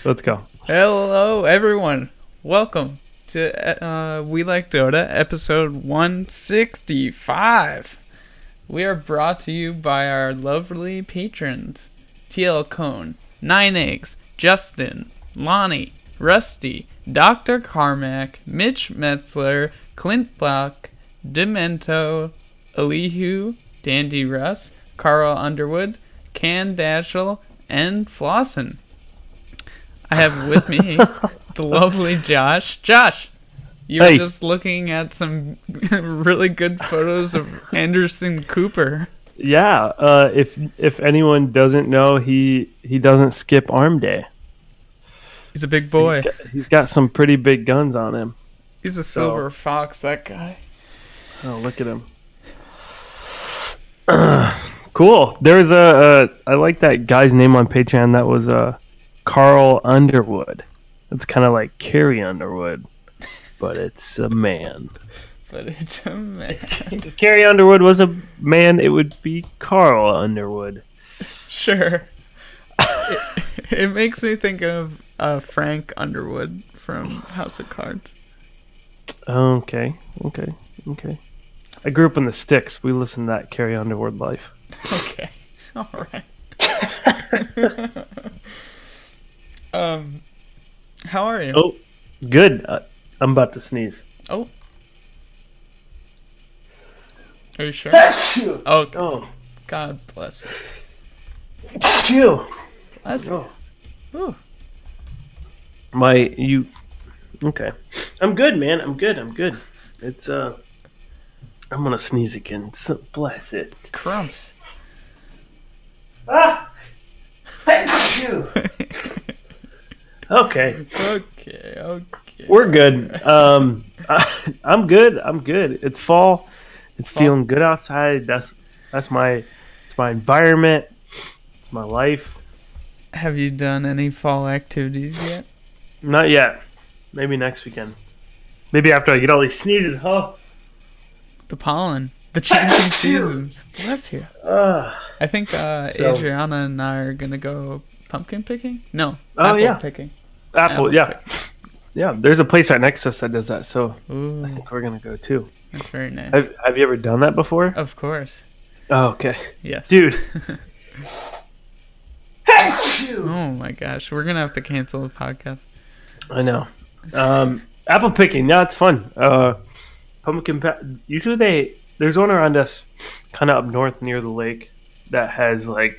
Let's go. Hello, everyone. Welcome to We Like Dota, episode 165. We are brought to you by our lovely patrons: TL Cone, 9 Eggs, Justin, Lonnie, Rusty, Dr. Carmack, Mitch Metzler, Clint Block, Demento, Elihu, Dandy Russ, Carl Underwood, Can Dashel, and Flossin. I have with me the lovely Josh. Josh, you were just looking at some really good photos of Anderson Cooper. Yeah, if anyone doesn't know, he doesn't skip arm day. He's a big boy. He's got some pretty big guns on him. He's a silver fox, that guy. Oh, look at him. Cool. There's I like that guy's name on Patreon. That was Carl Underwood. It's kind of like Carrie Underwood, but it's a man. If Carrie Underwood was a man, it would be Carl Underwood. Sure. It makes me think of Frank Underwood from House of Cards. Okay. I grew up in the sticks. We listened to that Carrie Underwood life. Okay. All right. How are you? Oh, good. I'm about to sneeze. Oh. Are you sure? Oh. God bless you. Phew. Bless you. Ooh. Okay. I'm good, man. I'm good. It's, I'm gonna sneeze again. So, bless it. Crumps. Ah! Okay. We're good. I'm good. It's fall. It's feeling good outside. It's my environment. It's my life. Have you done any fall activities yet? Not yet. Maybe next weekend. Maybe after I get all these sneezes, huh? The pollen. The changing seasons. Bless you. I think Adriana and I are going to go pumpkin picking? No. Apple picking. Apple, yeah. Picking. Yeah, there's a place right next to us that does that, so Ooh. I think we're going to go too. That's very nice. Have you ever done that before? Of course. Oh, okay. Yes. Dude. Oh my gosh. We're going to have to cancel the podcast. I know. Apple picking, yeah, it's fun. Pumpkin usually there's one around us kind of up north near the lake that has like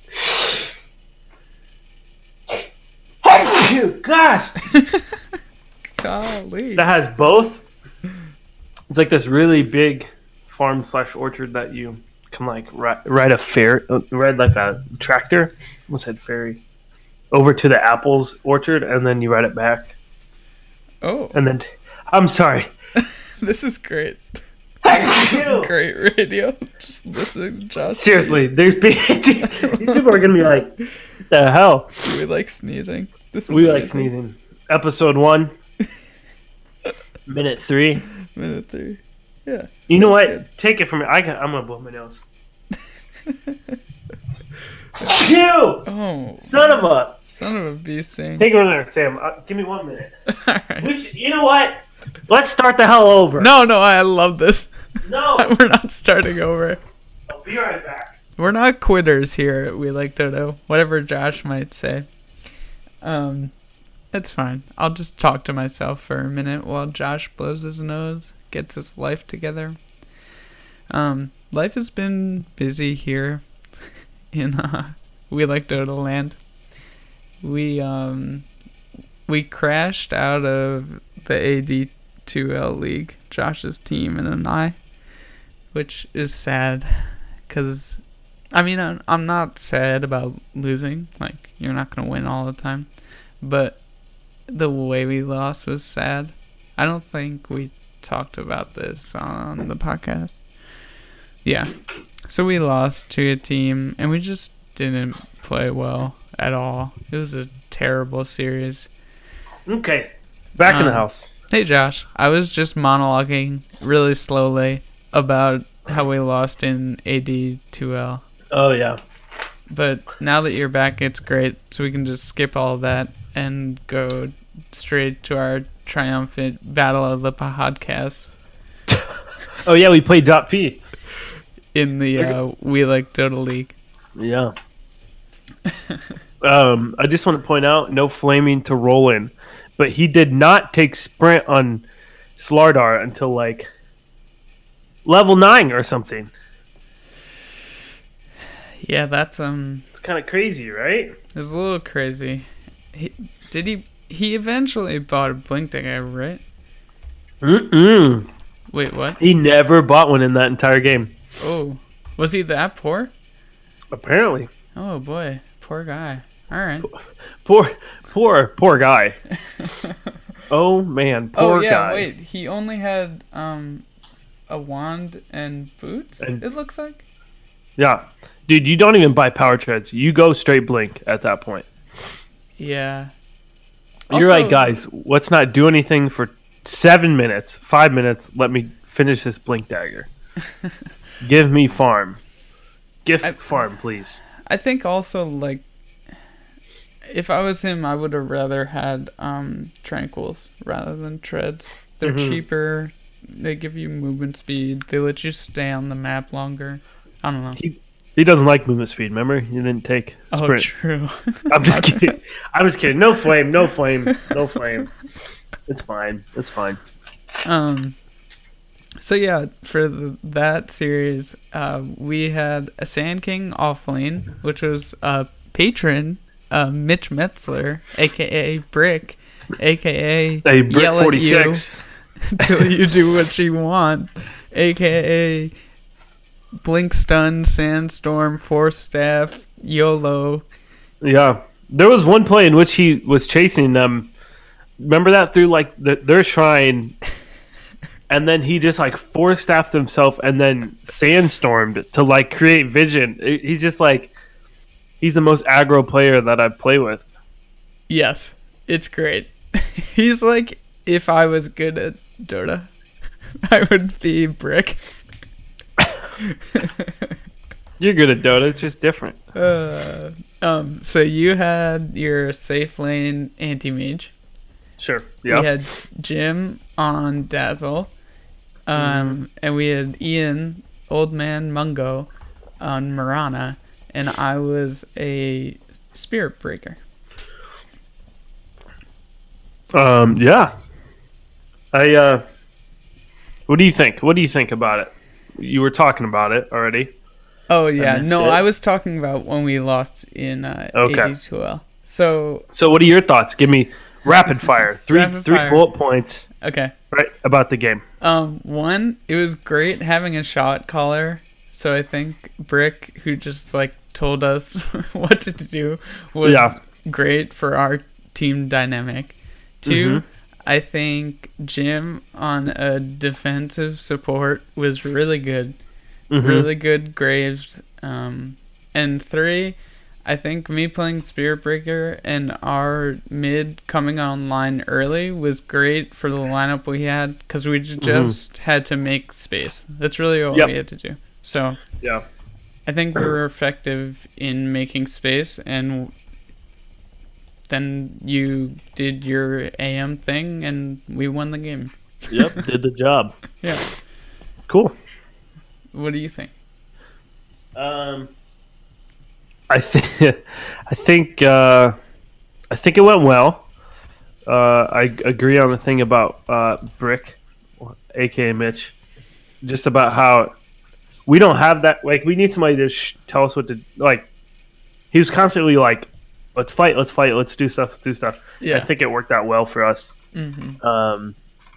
gosh. Golly. That has both. It's like this really big farm / orchard that you can like ride like a tractor. Almost said ferry over to the apples orchard, and then you ride it back. Oh. And then I'm sorry. This is great. This is great radio. Just listening to Josh. Seriously, these people are gonna be like, "What the hell?" We like sneezing. We like sneezing. Episode 1, minute 3. Minute 3. Yeah. You know what? Good. Take it from me. I'm gonna blow my nose. Oh, son of a beast! Saying. Take it over there, Sam. Give me 1 minute. All right. You know what? Let's start the hell over. No, I love this. No, we're not starting over. I'll be right back. We're not quitters here. We like Dodo. Whatever Josh might say. It's fine. I'll just talk to myself for a minute while Josh blows his nose, gets his life together. Life has been busy here in We Like Dota land. We crashed out of the AD2L league, Josh's team and I, which is sad because I mean I'm not sad about losing, like you're not going to win all the time, but the way we lost was sad. I don't think we talked about this on the podcast. Yeah. So we lost to a team and we just didn't play well at all. It was a terrible series. Okay. Back in the house. Hey Josh, I was just monologuing really slowly about how we lost in AD2L. Oh yeah. But now that you're back, it's great, so we can just skip all of that and go straight to our triumphant battle of the podcast Oh yeah, we played .p. in the We Like Dota League. Yeah. I just want to point out, no flaming to Roland, but he did not take sprint on Slardar until like level 9 or something. Yeah, that's It's kind of crazy, right? it's a little crazy. He eventually bought a Blink Dagger, right? Mm-mm. Wait, what? He never bought one in that entire game. Oh, was he that poor? Apparently. Oh boy, poor guy. All right. Poor guy. Oh man, poor yeah, guy. wait. He only had a wand and boots. It looks like. Yeah, dude, you don't even buy power treads. You go straight blink at that point. Yeah. You're Also- right, guys. Let's not do anything for 7 minutes, 5 minutes. Let me finish this blink dagger. Give me farm. Farm, please. I think also like if I was him, I would have rather had tranquils rather than treads. They're cheaper. They give you movement speed. They let you stay on the map longer. I don't know. He doesn't like movement speed. Remember, he didn't take sprint. Oh, true. I'm just kidding. I'm just kidding. No flame. No flame. No flame. It's fine. It's fine. So yeah, for that series, we had a Sand King offlane, which was a patron, Mitch Metzler, aka Brick, aka A brick Yell at 46. You till you do what you want, aka Blink Stun, Sandstorm, Force Staff, YOLO. Yeah, there was one play in which he was chasing them. Remember that through like their shrine, and then he just like force staffed himself and then sandstormed to like create vision. He's just like he's the most aggro player that I play with. Yes, it's great. He's like, if I was good at Dota, I would be Brick. You're good at Dota. It's just different. So you had your safe lane anti-mage. Sure. Yeah. We had Jim on Dazzle. And we had Ian, Old Man Mungo, on Marana. And I was a Spirit Breaker. Yeah. What do you think? What do you think about it? You were talking about it already. Oh, yeah. missed No, it. I was talking about when we lost in Okay. AD2L. So, So what are your thoughts? Give me rapid fire. Three Rapid fire. bullet points okay. right about the game. One, it was great having a shot caller. So I think Brick, who just like told us what to do, was Yeah. great for our team dynamic. Two, I think Jim on a defensive support was really good. Really good Graves. And three, I think me playing Spirit Breaker and our mid coming online early was great for the lineup we had because we just had to make space. That's really all Yep. we had to do. So Yeah. I think we were effective in making space, and then you did your AM thing, and we won the game. Yep. Did the job. Yeah. Cool. What do you think? I think it went well. I agree on the thing about Brick, aka Mitch, just about how we don't have that. Like, we need somebody to tell us what to like. He was constantly like, "Let's fight, let's do stuff, Yeah. I think it worked out well for us. Mm-hmm.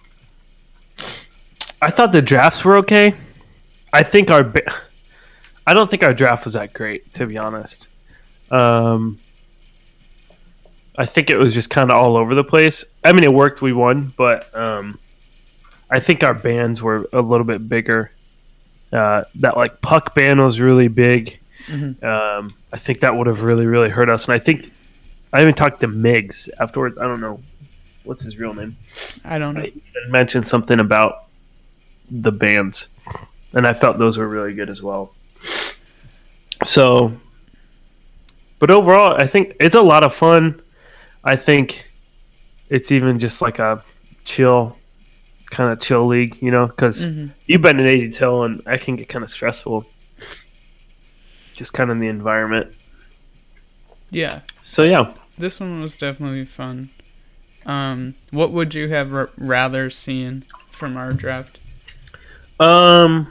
I thought the drafts were okay. I don't think our draft was that great, to be honest. I think it was just kind of all over the place. I mean, it worked, we won, but I think our bans were a little bit bigger. That like puck ban was really big. I think that would have really, really hurt us. And I think I even talked to Migs afterwards. I don't know what's his real name. I don't know. I mentioned something about the bands, and I felt those were really good as well. So, but overall, I think it's a lot of fun. I think it's even just like a chill league, you know, because you've been in AG2 and I can get kind of stressful, just kind of in the environment. Yeah. So yeah, this one was definitely fun. What would you have rather seen from our draft? I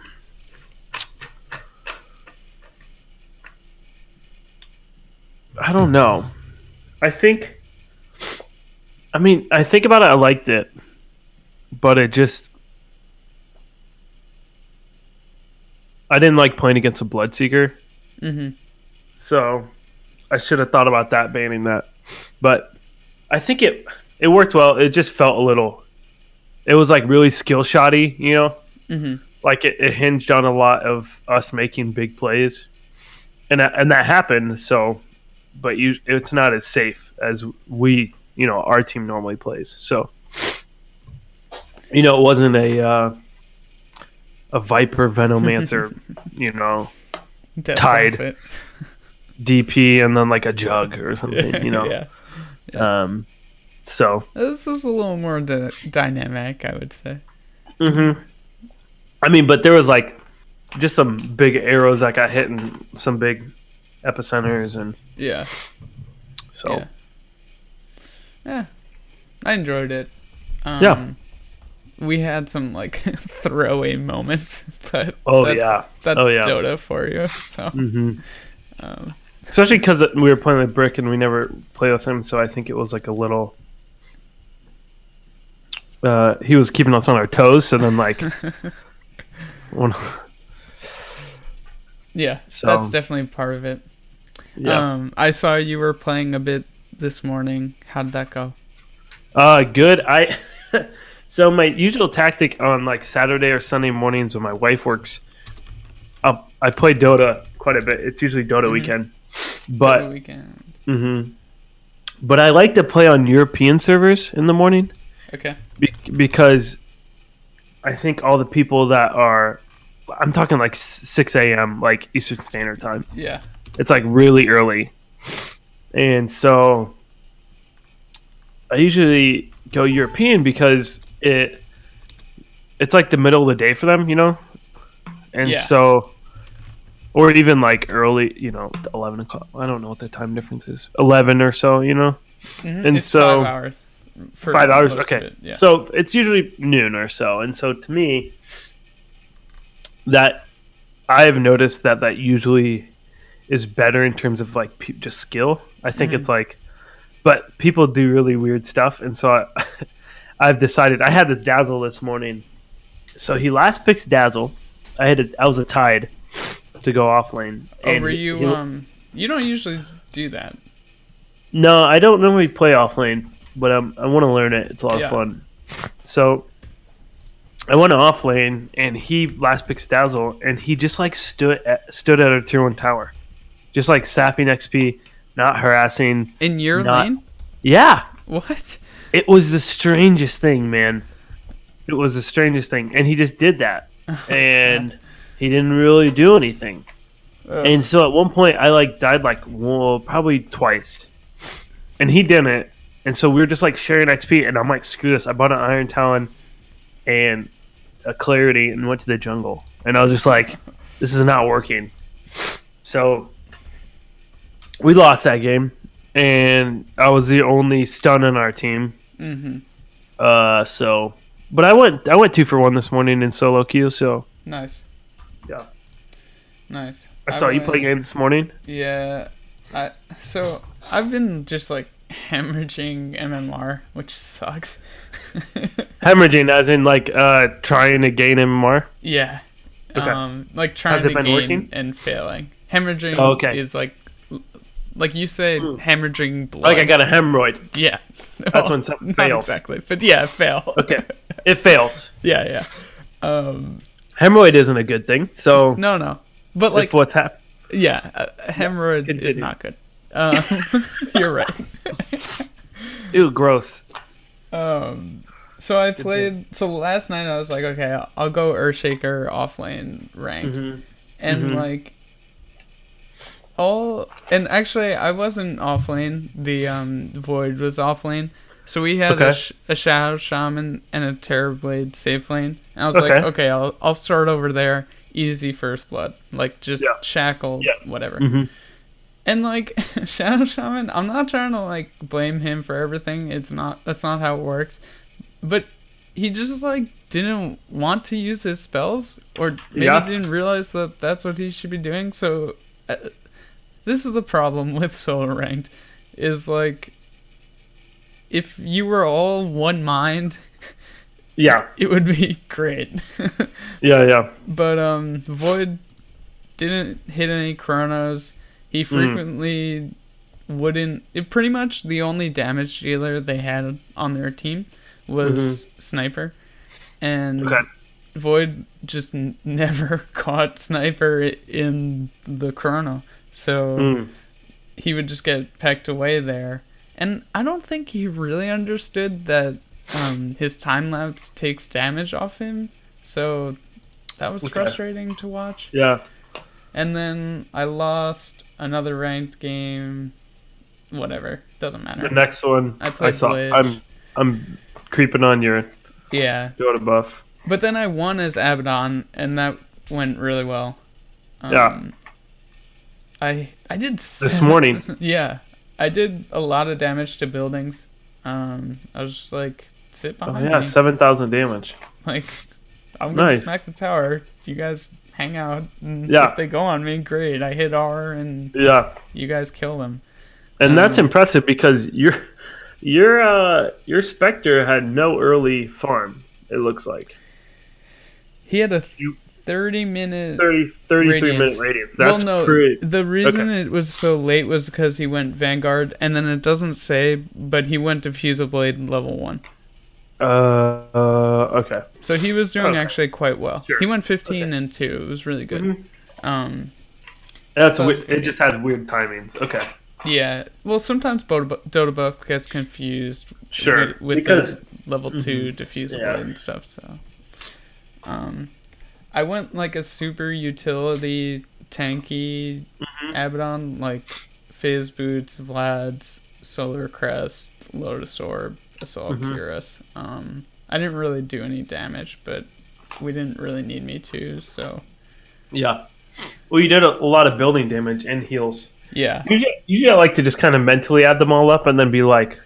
don't know. I think about it, I liked it, but I didn't like playing against a Bloodseeker. So I should have thought about that, banning that. But I think it worked well. It just felt a little... It was like really skill shoddy, you know? Like it hinged on a lot of us making big plays. And that happened, so... But it's not as safe as our team normally plays. So, it wasn't a Viper Venomancer, tied DP and then like a jug or something, Yeah. So this is a little more dynamic, I would say. I mean, but there was like just some big arrows that got hit and some big epicenters and so yeah, I enjoyed it. We had some like throwaway moments, but that's Dota for you. So especially because we were playing with Brick and we never played with him, so I think it was like a little he was keeping us on our toes, so then like so that's definitely part of it. I saw you were playing a bit this morning. How did that go? Good. So my usual tactic on like Saturday or Sunday mornings when my wife works, I play Dota quite a bit. It's usually Dota weekend, but Dota weekend. But I like to play on European servers in the morning. Okay. Because I think all the people that are, I'm talking like 6 a.m. like Eastern Standard Time. Yeah. It's like really early. And so I usually go European because it's like the middle of the day for them, And so, or even like early, 11 o'clock. I don't know what the time difference is. 11 or so, And it's so 5 hours. 5 hours, okay. Yeah. So it's usually noon or so. And so to me, that I have noticed that usually is better in terms of like just skill. I think it's like, but people do really weird stuff, and so I've decided. I had this Dazzle this morning, so he last picks Dazzle. I was a tide to go off lane. Oh, were you? You don't usually do that. No, I don't normally play off lane, but I want to learn it. It's a lot of fun. So I went off lane, and he last picks Dazzle, and he just like stood at a tier 1 tower. Just like sapping XP, not harassing. In your lane? Yeah. What? It was the strangest thing, man. It was the strangest thing. And he just did that. And he didn't really do anything. And so at one point, I like died like, probably twice. And he didn't. And so we were just like sharing XP. And I'm like, screw this. I bought an Iron Talon and a Clarity and went to the jungle. And I was just like, this is not working. So we lost that game, and I was the only stun on our team. But I went 2 for 1 this morning in solo queue. So nice. Yeah. Nice. I saw you play games this morning. Yeah. So I've been just like hemorrhaging MMR, which sucks. Hemorrhaging, as in like trying to gain MMR. Yeah. Okay. Like trying to gain working? And failing. Hemorrhaging is like you said, hemorrhaging blood. Like I got a hemorrhoid. Yeah. That's when something fails. Not exactly, but yeah, fail. Okay. It fails. Yeah. Hemorrhoid isn't a good thing, so... No. But like... what's happened? Yeah, hemorrhoid is not good. You're right. Ew, gross. So I played... So last night I was like, okay, I'll go Earthshaker off lane ranked. And like... and actually I wasn't off lane. The Void was off lane. So we had Okay. a Shadow Shaman and a Terrorblade safe lane. And I was Okay. like, okay, I'll start over there. Easy first blood. Like, just Yeah. shackle, Yeah. whatever. Mm-hmm. And, like, Shadow Shaman, I'm not trying to, like, blame him for everything. That's not how it works. But he just, like, didn't want to use his spells. Or maybe Yeah. didn't realize that that's what he should be doing. So, this is the problem with solo ranked. Is, like, if you were all one mind, Yeah. it would be great. Yeah. But Void didn't hit any chronos. He frequently wouldn't. Pretty much the only damage dealer they had on their team was Sniper, and Okay. Void just never caught Sniper in the chrono. So he would just get pecked away there. And I don't think he really understood that his time lapse takes damage off him. So that was frustrating to watch. Yeah. And then I lost another ranked game. Whatever. Doesn't matter. The next one I played saw. Glitch. I'm creeping on your Yeah. Dota buff. But then I won as Abaddon, and that went really well. Yeah. I did This morning. Yeah. I did a lot of damage to buildings. I was just like, sit Oh behind yeah, me. 7,000 damage. Like, I'm gonna Nice. smack the tower. You guys hang out. And Yeah. if they go on me, great. I hit R and Yeah. you guys kill them. And that's impressive because your Spectre had no early farm, it looks like. He had a 30-minute 33 Radiance. minute radiance. That's well, no, pretty. the reason it was so late was because he went Vanguard, and then it doesn't say, but he went Diffusal Blade level 1. Okay. So he was doing Okay. actually quite well. Sure. He went 15 and 2. It was really good. That's So- it just has weird timings. Okay. Yeah. Well, sometimes Dota Buff gets confused Sure. with Because the level 2 Diffusal Yeah. Blade and stuff. So, I went like a super utility tanky Abaddon, like Phase Boots, Vlad's, Solar Crest, Lotus Orb, Assault Cuirass. I didn't really do any damage, but we didn't really need me to, so yeah. Well, you did a lot of building damage and heals. yeah. Usually I like to just kind of mentally add them all up and then be like,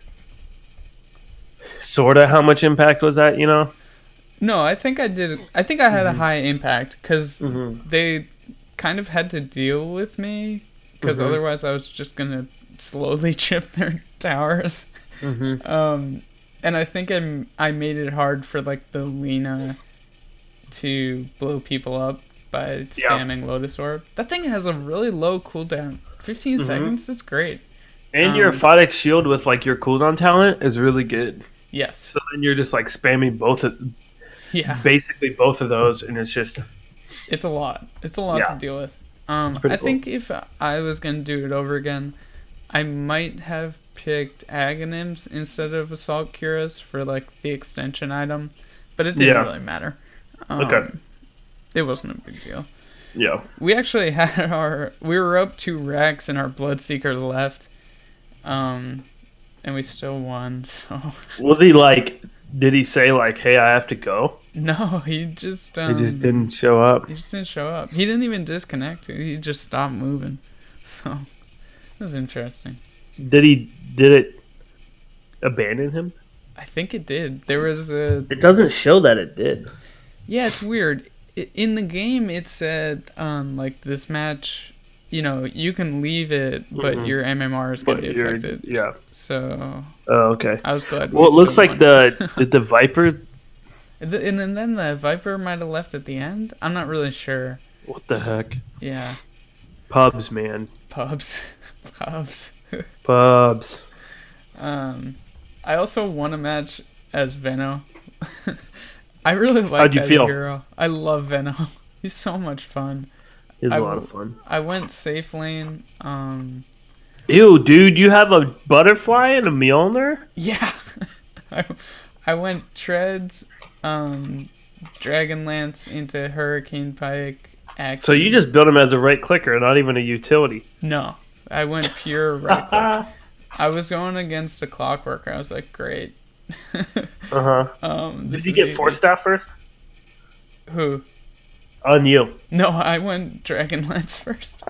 sorta how much impact was that, you know? No, I think I did. I think I had a high impact because they kind of had to deal with me because otherwise I was just gonna slowly chip their towers. And I think I made it hard for like the Lina to blow people up by spamming Lotus Orb. That thing has a really low cooldown. 15 seconds. It's great. And your Photic Shield with like your cooldown talent is really good. Yes. So then you're just like spamming basically both of those, and it's just It's a lot. It's a lot Yeah. to deal with. pretty I think if I was going to do it over again, I might have picked Aghanims instead of Assault Cuirass for like the extension item, but it didn't really matter. Okay. It wasn't a big deal. yeah. We actually had we were up 2 racks and our Bloodseeker left, and we still won. So Was he like? Did he say like, "Hey, I have to go"? no, he just He just didn't show up. He just didn't show up. He didn't even disconnect. He just stopped moving. So it was interesting. Did it abandon him? I think it did. There was a It doesn't show that it did. yeah. It's weird. In the game, it said like this match. You know, you can leave it, but your MMR is going to be affected. Yeah. So Oh, okay. I was glad. Well, it looks still like won. the Viper. And then the Viper might have left at the end. I'm not really sure. What the heck? Yeah, Pubs, man. pubs. Pubs. I also won a match as Veno. I really like How'd you that feel? hero. I love Veno. He's so much fun. It was a lot of fun. I went safe lane. Ew, dude, you have a butterfly and a Mjolnir? Yeah. I went treads, Dragonlance into Hurricane Pike, Aki. So you just built him as a right clicker, not even a utility. No, I went pure right click. I was going against a clockwork. I was like, great. Did you get Force Staff first? Who? On you. No, I went Dragonlance first.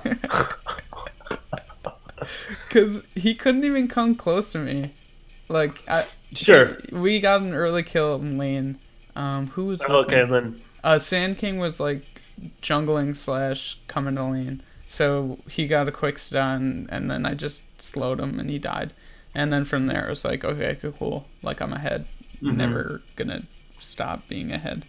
Because he couldn't even come close to me. Like, Sure. We got an early kill in lane. Who was with Okay, me? then. Sand King was like jungling / coming to lane. So he got a quick stun, and then I just slowed him, and he died. And then from there, it was like, okay, cool. Like, I'm ahead. Never gonna stop being ahead.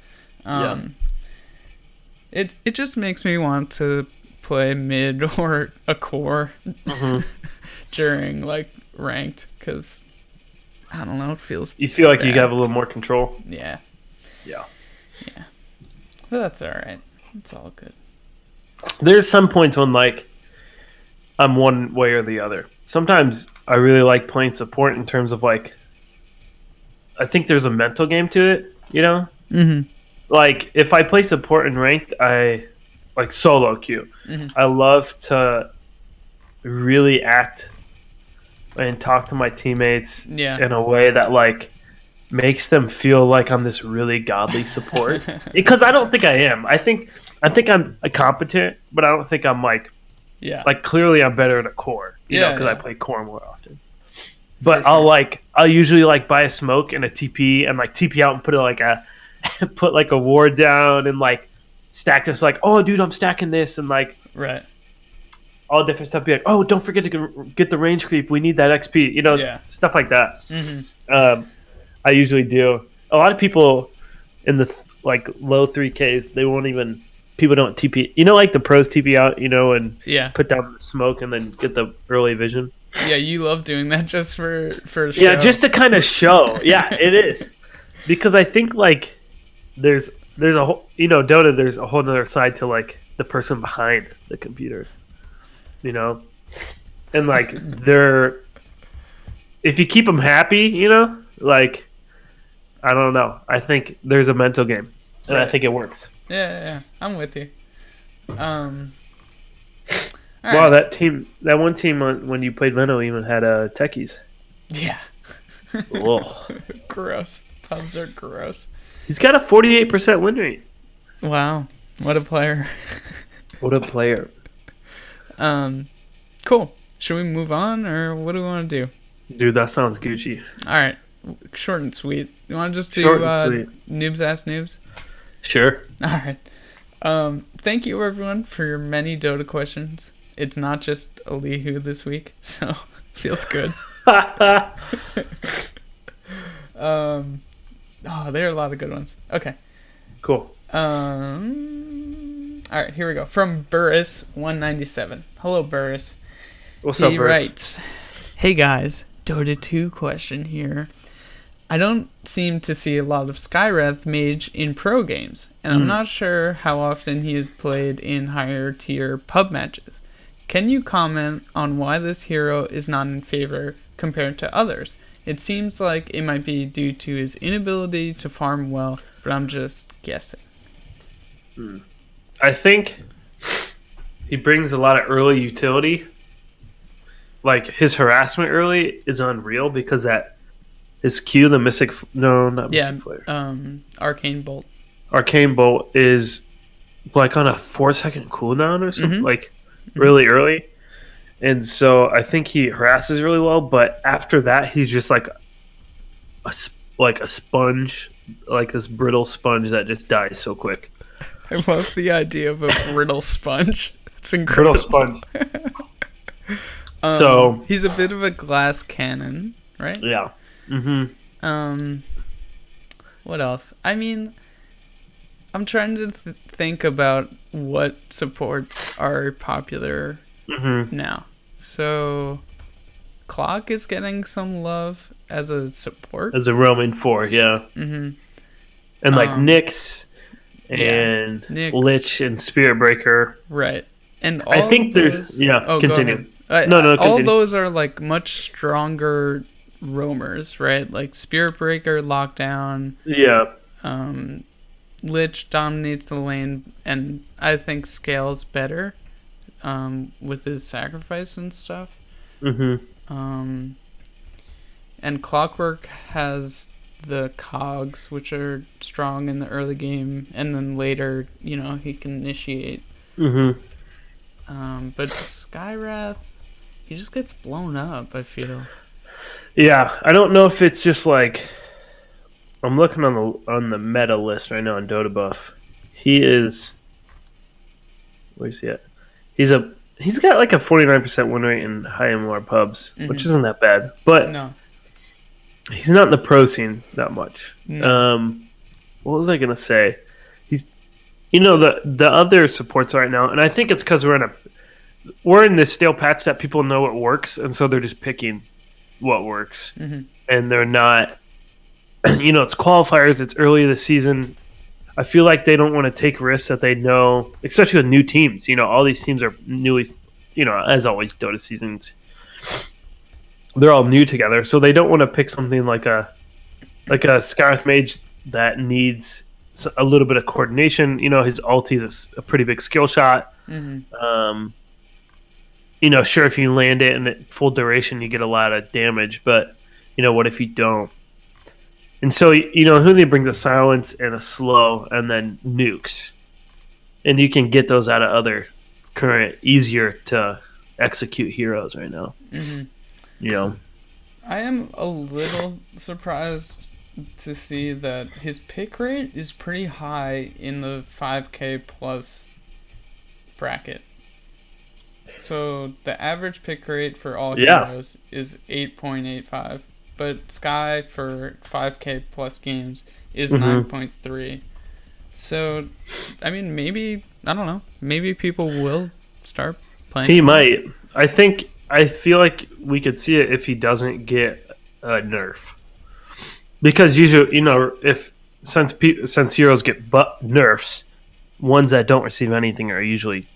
It just makes me want to play mid or a core during, like, ranked, because, I don't know, it feels You feel like bad. you have a little more control? Yeah. Yeah. But that's alright. It's all good. There's some points when, like, I'm one way or the other. Sometimes I really like playing support in terms of, like, I think there's a mental game to it, you know? Mm-hmm. Like, if I play support in ranked, I like solo queue. I love to really act and talk to my teammates in a way that, like, makes them feel like I'm this really godly support. Because I don't think I am. I think I'm competent, but I don't think I'm like clearly I'm better at a core, you know, because I play core more often. But I'll usually like buy a smoke and a TP and like TP out and put a ward down and like stack just like, oh dude, I'm stacking this and like all different stuff. Be like, oh, don't forget to get the range creep. We need that XP, you know, stuff like that. I usually do. A lot of people in the like low 3Ks, they won't even. People don't TP. You know, like the pros TP out, you know, and put down the smoke and then get the early vision. Yeah, you love doing that just for show. Yeah, just to kind of show. Yeah, it is. Because I think like there's a whole, you know, Dota, there's a whole other side to like the person behind the computer, you know, and like if you keep them happy, you know, like I don't know, I think there's a mental game, and I think it works. Yeah, I'm with you. Wow, right. that one team when you played Venom even had techies. Yeah. Whoa. Gross. Pubs are gross. He's got a 48% win rate. Wow, what a player. What a player. Cool. Should we move on, or what do we want to do? Dude, that sounds Gucci. All right, short and sweet. You want to just do Noobs Ask Noobs? Sure. All right. Thank you, everyone, for your many Dota questions. It's not just Elihu this week, so feels good. Oh, there are a lot of good ones. Okay. Cool. All right, here we go. From Burris197. Hello, Burris. What's up, Burris? He writes, hey, guys. Dota 2 question here. I don't seem to see a lot of Skywrath Mage in pro games, and I'm not sure how often he has played in higher tier pub matches. Can you comment on why this hero is not in favor compared to others? It seems like it might be due to his inability to farm well, but I'm just guessing. I think he brings a lot of early utility. Like, his harassment early is unreal because his Q, the Mystic... No, not Mystic Flare. Arcane Bolt. Arcane Bolt is like on a 4-second cooldown or something, like really early. And so I think he harasses really well, but after that, he's just like a sponge, like this brittle sponge that just dies so quick. I love the idea of a brittle sponge. It's incredible. Brittle sponge. So he's a bit of a glass cannon, right? Yeah. What else? I mean, I'm trying to think about what supports are popular now. So, Clock is getting some love as a support. As a roaming 4, yeah. And like Nyx and Lich and Spirit Breaker. Right. And all I think those, there's... Yeah, continue. No, continue. All those are like much stronger roamers, right? Like Spirit Breaker, Lockdown. Yeah. Lich dominates the lane, and I think scales better with his sacrifice and stuff. And Clockwork has the cogs, which are strong in the early game, and then later, he can initiate. But Skywrath, he just gets blown up, I feel. Yeah, I don't know if it's just like... I'm looking on the meta list right now on Dota Buff. He is... Where's he at? He's got like a 49% win rate in high MLR pubs, which isn't that bad. But No. he's not in the pro scene that much. No. What was I gonna say? He's, the other supports right now, and I think it's because we're in this stale patch that people know what works, and so they're just picking what works, and they're not. It's qualifiers. It's early this season. I feel like they don't want to take risks that they know, especially with new teams. All these teams are newly, as always, Dota seasons. They're all new together, so they don't want to pick something like a Skywrath Mage that needs a little bit of coordination. His ulti is a pretty big skill shot. Sure, if you land it in full duration, you get a lot of damage, but what if you don't? And so, Huni brings a silence and a slow and then nukes. And you can get those out of other current, easier to execute heroes right now. I am a little surprised to see that his pick rate is pretty high in the 5k plus bracket. So the average pick rate for all heroes is 8.85. But Sky for 5k plus games is 9.3. So, I mean, maybe, I don't know, maybe people will start playing. He might. I feel like we could see it if he doesn't get a nerf. Because usually, since heroes get nerfs, ones that don't receive anything are usually,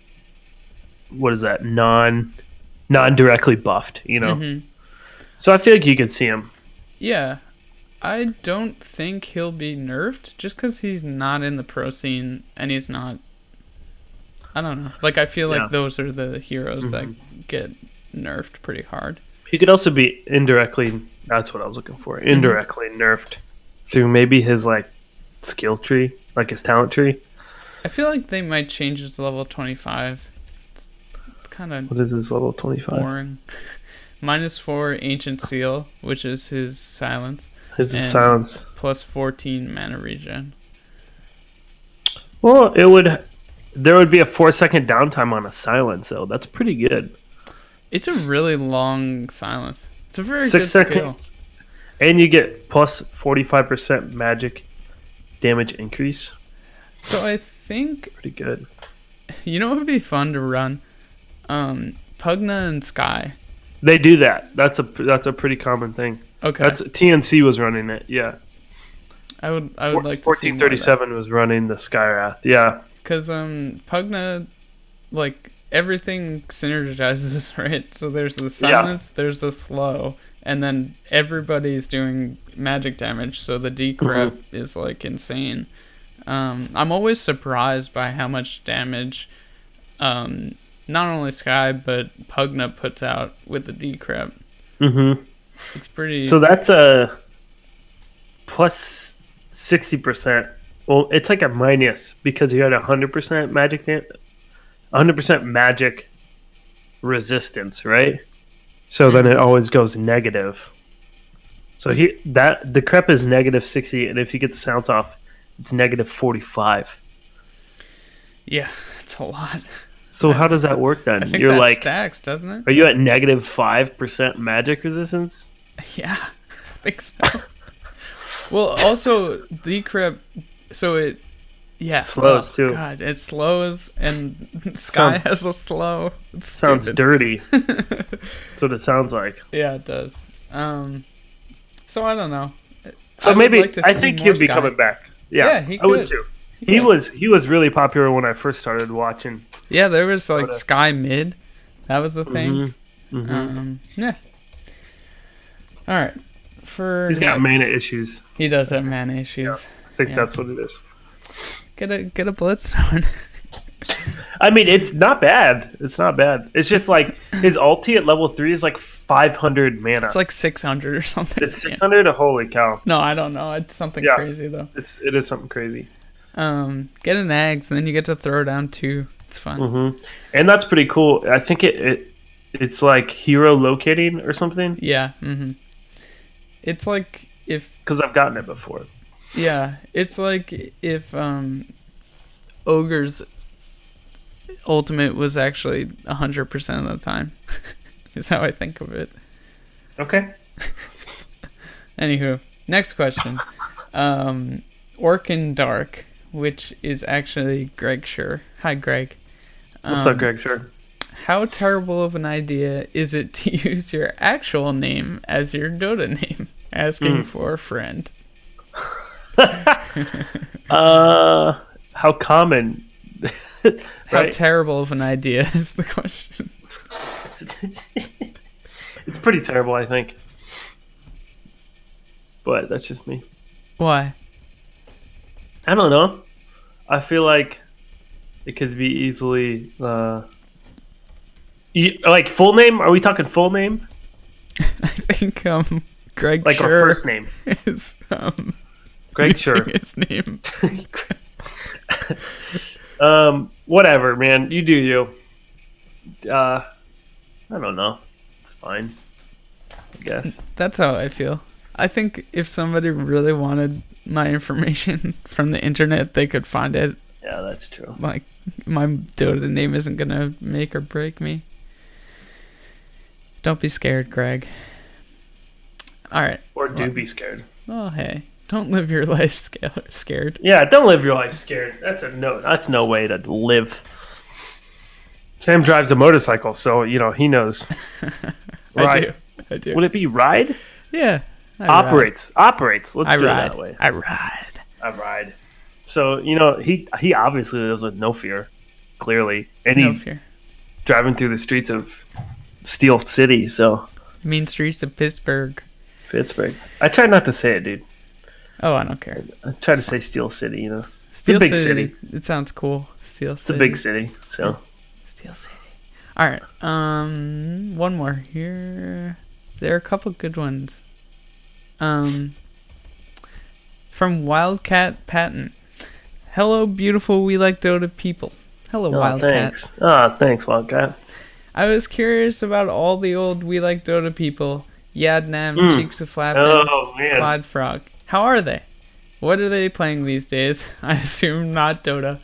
non-directly buffed, So I feel like you could see him. Yeah. I don't think he'll be nerfed just because he's not in the pro scene and he's not... I don't know. Like, I feel like those are the heroes that get nerfed pretty hard. He could also be indirectly... That's what I was looking for. Indirectly nerfed through maybe his, skill tree, like his talent tree. I feel like they might change his level 25. It's kind of... What is his level 25? Boring. -4 Ancient Seal, which is his silence. His silence. Plus 14 mana regen. Well, there would be a 4-second downtime on a silence, though. That's pretty good. It's a really long silence. It's a very 6 seconds. Skill. And you get plus 45% magic damage increase. So I think... Pretty good. What would be fun to run? Pugna and Sky. They do that. That's a pretty common thing. Okay. That's TNC was running it. Yeah. I would like to see 1437 was running the Skywrath. Yeah. Because Pugna, everything synergizes, right? So there's the silence, there's the slow, and then everybody's doing magic damage. So the decrep is insane. I'm always surprised by how much damage. Not only Sky, but Pugna puts out with the decrep. It's pretty... So that's a plus 60%. Well, it's like a minus because you had 100% magic 100% magic resistance, right? So then it always goes negative. So the crep is negative 60, and if you get the sounds off, it's negative 45. Yeah, it's a lot. So how does that work then? I think that stacks, doesn't it? Are you at negative 5% magic resistance? Yeah, I think so. Well, also decrep, so it slows too. God, it slows, and Sky has a slow. It's sounds stupid. dirty. That's what it sounds like. Yeah, it does. So I don't know. So I think he'll be coming back. Yeah, he could. I would too. He was really popular when I first started watching. Yeah, there was Sky mid. That was the thing. Yeah. All right. He's got mana issues. He does have mana issues. Yeah, I think that's what it is. Get a bloodstone. I mean, it's not bad. It's not bad. It's just like his ulti at level 3 is like 500 mana. It's like 600 or something. It's 600. Holy cow! No, I don't know. It's something crazy though. It is something crazy. Get an eggs, and then you get to throw down 2. It's fun. Mm-hmm. And that's pretty cool. I think it's like hero locating or something. Yeah. Mm-hmm. It's like if because I've gotten it before. Yeah, it's like if Ogre's ultimate was actually 100% of the time. Is how I think of it. Okay. Anywho, next question. Orc in Dark, which is actually Greg Schur. Hi, Greg. What's up, Greg? Sure. How terrible of an idea is it to use your actual name as your Dota name? Asking for a friend. How common? How terrible of an idea is the question. It's pretty terrible, I think. But that's just me. Why? I don't know. I feel like it could be easily like full name. Are we talking full name? I think Greg like Schur our first name is Greg Schur. His name. Whatever, man. You do you. I don't know. It's fine, I guess. That's how I feel. I think if somebody really wanted my information from the internet, they could find it. Yeah, that's true. Like, my Dota name isn't gonna make or break me. Don't be scared, Greg. Alright. Or do be scared. Oh, hey. Don't live your life scared. Yeah, don't live your life scared. That's no way to live. Sam drives a motorcycle, so, he knows. Right. I do. Would it be ride? Yeah. Operates. Let's do it ride. that way. I ride. So, he obviously lives with no fear, clearly. And No he's fear. driving through the streets of Steel City, so. Mean streets of Pittsburgh. I try not to say it, dude. Oh, I don't care. I try to say Steel City, It's Steel a big city. It sounds cool. Steel It's City. a big city, so. Steel City. All right. One more here. There are a couple good ones. From Wildcat Patton. Hello, beautiful We Like Dota people. Hello, Wildcat. Thanks, Wildcat. I was curious about all the old We Like Dota people. Yadnam, Cheeks of Flappin', Clyde Frog. How are they? What are they playing these days? I assume not Dota.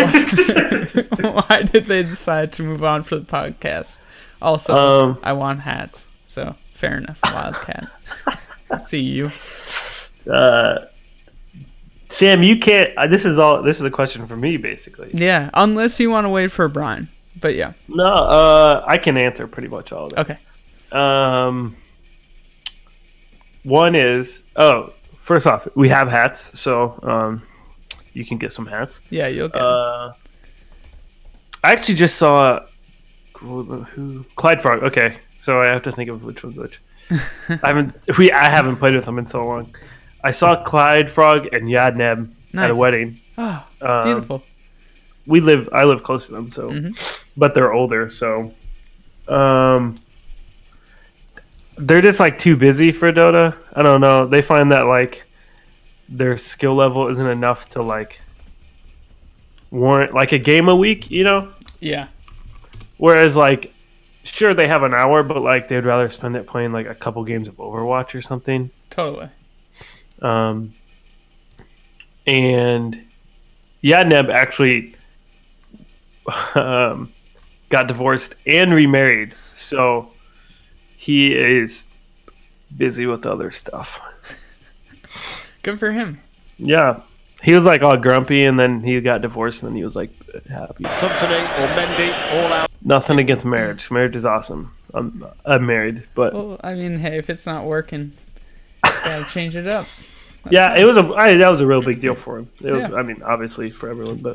Why did they decide to move on for the podcast? Also, I want hats. So, fair enough, Wildcat. See you. Sam, you can't. This is a question for me, basically. Yeah, unless you want to wait for Brian. But yeah. No, I can answer pretty much all of it. Okay. One is first off, we have hats, so you can get some hats. Yeah, you'll get them. I actually just saw who Clyde Frog. Okay, so I have to think of which one's which. I haven't played with them in so long. I saw Clyde Frog and Yadneb at a wedding. Oh, beautiful. I live close to them, so but they're older, so they're just like too busy for Dota. I don't know. They find that like their skill level isn't enough to like warrant like a game a week, Yeah. Whereas like sure they have an hour, but like they'd rather spend it playing like a couple games of Overwatch or something. Totally. And Yadneb actually got divorced and remarried, so he is busy with other stuff. Good for him. Yeah. He was like all grumpy, and then he got divorced, and then he was like happy. Company or Mendy, all out. Nothing against marriage. Marriage is awesome. I'm married, but Well, I mean, hey, if it's not working, gotta change it up. yeah, it was that was a real big deal for him. It was, Yeah. I mean, obviously for everyone, but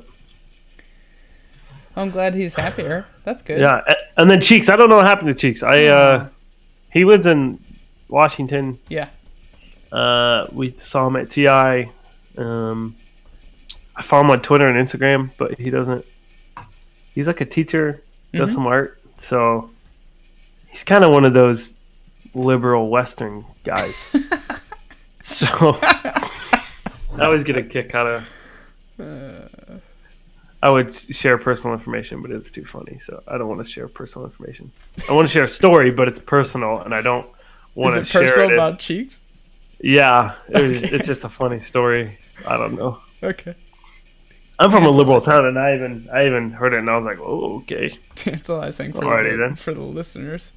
I'm glad he's happier. That's good. yeah. And then Cheeks, I don't know what happened to Cheeks. He lives in Washington. Yeah. We saw him at TI. I follow him on Twitter and Instagram, but he doesn't. He's like a teacher, does some art, so he's kind of one of those liberal Western guys. So I always get a kick out of. I would share personal information, but it's too funny, so I don't want to share personal information. I want to share a story, but it's personal, and I don't want to share it. Is it personal about Cheeks? Yeah, it's just a funny story. I don't know. Okay. I'm from a liberal town, and I even heard it, and I was like, "Oh, okay." Tantalizing Alrighty, for the listeners.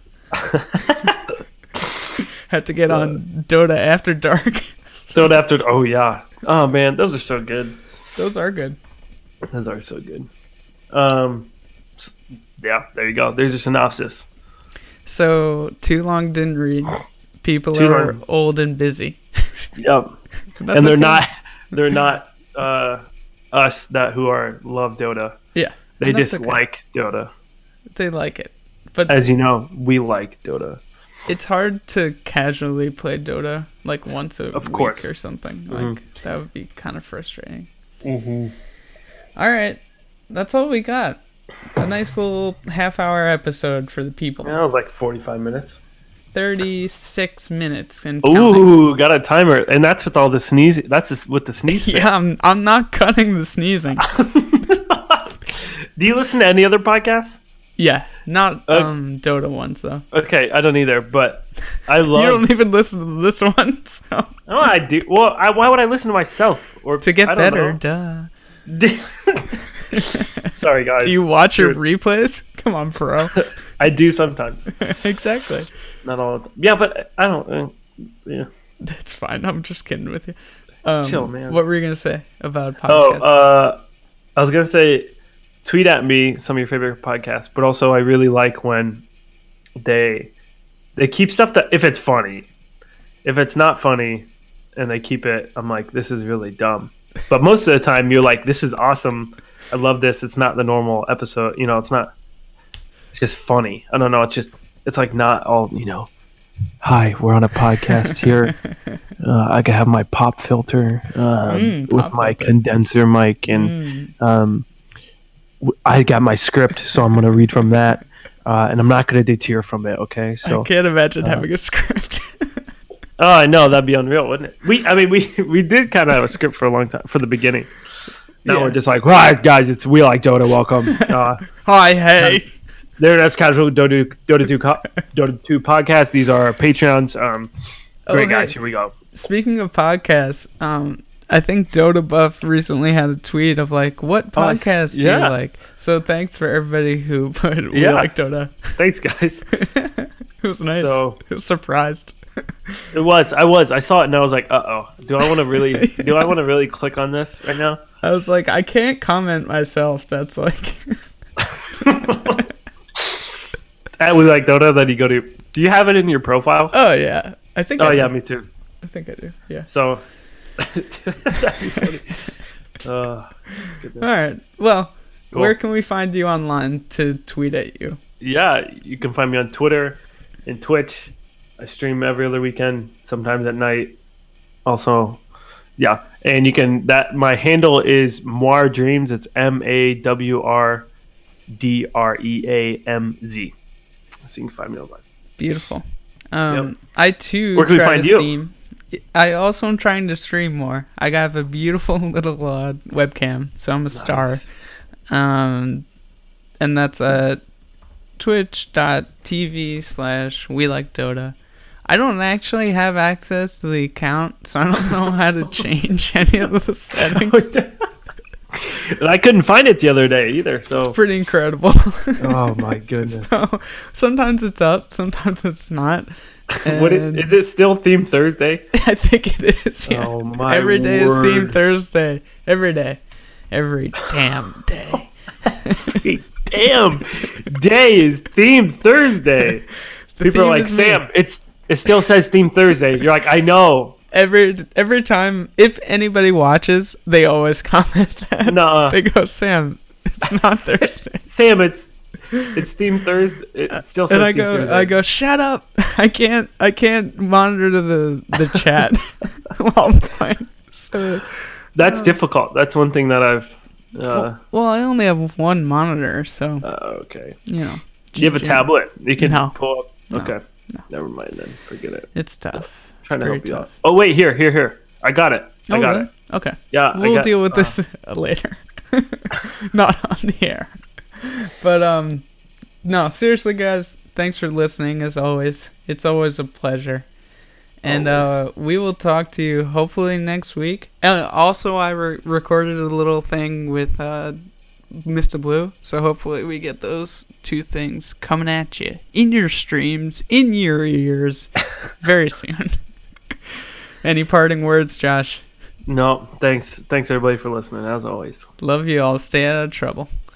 Had to get on Dota After Dark. Dota After. Oh yeah. Oh man, those are so good. Those are good. Those are so good. Yeah, there you go. There's a synopsis. So, too long didn't read. People Too are long. old and busy. Yep. That's And they're okay. not us that who are love Dota. Yeah. They and that's dislike Dota. They like it. But As you know, we like Dota. it's hard to casually play Dota like once a Of week course. or something. Like that would be kind of frustrating. Mm-hmm. All right. That's all we got. A nice little half-hour episode for the people. Yeah, it was like 45 minutes. 36 minutes and counting. Ooh, got a timer, and that's with all the sneezing. That's just with the sneeze. fit. Yeah, I'm not cutting the sneezing. Do you listen to any other podcasts? Yeah, not Dota ones though. Okay, I don't either, but I love. You don't even listen to this one, so Oh, I do. Well, why would I listen to myself? Or to get I don't better, know. duh. Sorry, guys. Do you watch your Dude, replays? Come on, bro. I do sometimes. Exactly. Not all the time. Yeah, but I don't. Yeah. That's fine. I'm just kidding with you. Chill, man. What were you gonna say about Oh, podcasts? I was gonna say, tweet at me some of your favorite podcasts, but also I really like when they keep stuff that if it's funny, if it's not funny, and they keep it, I'm like, this is really dumb. But most of the time, you're like, this is awesome. I love this. It's not the normal episode. You know, it's not. It's just funny. I don't know. It's like not all. You know. Hi, we're on a podcast here. I can have my pop filter with pop my filter. condenser mic, and I got my script, so I'm going to read from that, and I'm not going to deter from it. Okay, so I can't imagine having a script. oh, I know that'd be unreal, wouldn't it? We did kind of have a script for a long time for the beginning. Now Yeah. we're just like, right, guys, it's We Like Dota. Welcome. Hi, hey. There, that's casual Dota 2 podcast. These are our Patreons. Great Okay. guys. Here we go. Speaking of podcasts, I think Dota Buff recently had a tweet of like, what podcast do you yeah. like? So thanks for everybody who put We Yeah. Like Dota. Thanks, guys. It was nice. So- I was surprised. It was. I saw it and I was like, uh-oh. Do I want to really click on this right now? I was like, I can't comment myself. That's like, At We Like Dota, then you go to. Do you have it in your profile? oh yeah, I think. Oh I yeah, do. me too. I think I do. Yeah. So that'd be funny. Goodness. All right. Well, Cool. where can we find you online to tweet at you? Yeah, you can find me on Twitter and Twitch. I stream every other weekend, sometimes at night. Also, yeah, and you can my handle is Moir Dreams. It's MAWRDREAMZ. So you can find me online. Beautiful. Yep. I too Where can we try find to you? stream. I also am trying to stream more. I have a beautiful little webcam, so I'm a star. Nice. And that's twitch.tv/We Like Dota. I don't actually have access to the account, so I don't know how to change any of the settings. And I couldn't find it the other day either. So It's pretty incredible. oh my goodness. So sometimes it's up, sometimes it's not. What is it still Theme Thursday? I think it is. Yeah. Oh my Every day word. is Theme Thursday. Every day. Every damn day. Damn day is Theme Thursday. The People are theme like, is me. Sam, it still says Theme Thursday. You're like, I know. Every time, if anybody watches, they always comment that. Nuh-uh. They go, Sam, it's not Thursday. Sam, it's Theme Thursday. It still says And I Theme Thursday. go, shut up! I can't monitor the chat while I'm playing. So, That's difficult. That's one thing that I've. well, I only have one monitor, so Okay. you know. Do you have a tablet? You can No. pull up. No. Okay. No. Never mind then. Forget it. It's tough. Trying to It's help very you out. Oh wait, here. I got it. I got it. Okay. Yeah, We'll deal with this later. Not on the air. But no, seriously guys, thanks for listening as always. It's always a pleasure. And we will talk to you hopefully next week. And also I recorded a little thing with Mr. Blue, so hopefully we get those two things coming at you in your streams, in your ears very soon. Any parting words, Josh? No, thanks everybody for listening as always. Love you all. Stay out of trouble.